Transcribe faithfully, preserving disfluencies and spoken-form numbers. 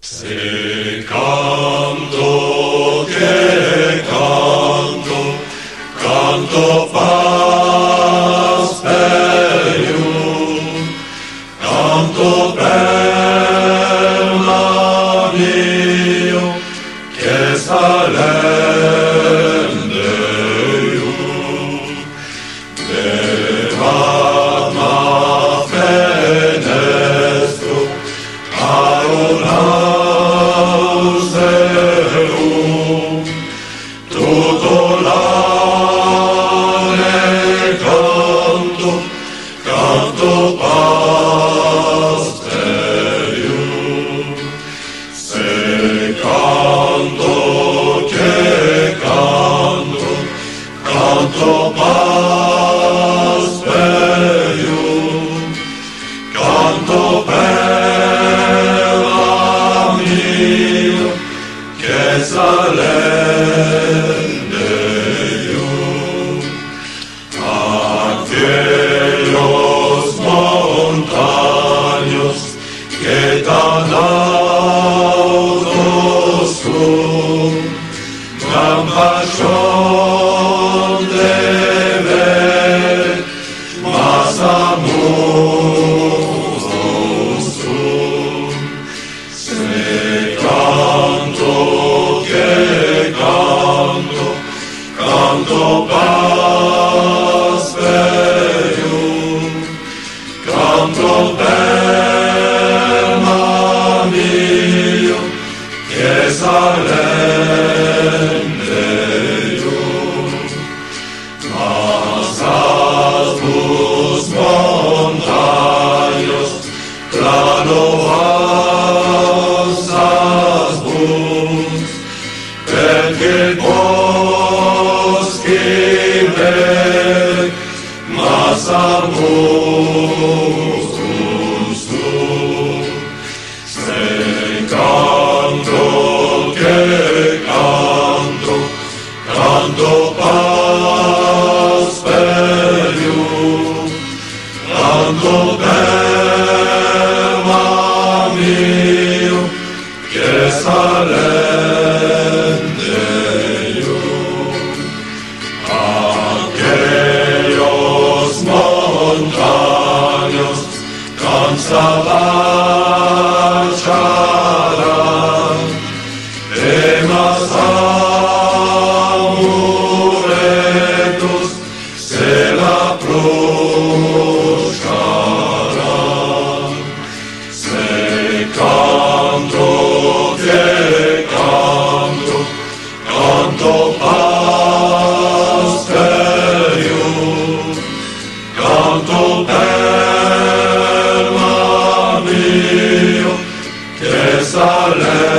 Se canto che canto, canto Pasperium, canto per l'anio che salende ium, devat ma fenestro auserum, tutto l'ane canto, canto Pasperium. Se canto che canto, canto Pasperium, canto per l'anio che salende ium, aquellos montaños que tan altos son, gran pasión de ver, más amorosos son. Se canto que canto, canto Pasperium, canto per l'anio che salende ium, mas asbus montaños plano alzas bus, perché boschi ver, mas amosus tu. Se canto che canto, canto Pasperium, canto per l'anio che salende ium, aquellos montaños cansabarcharán, e mas amuletos se la proscarán. Se canto que canto, canto Pasperium, canto per l'anio che salende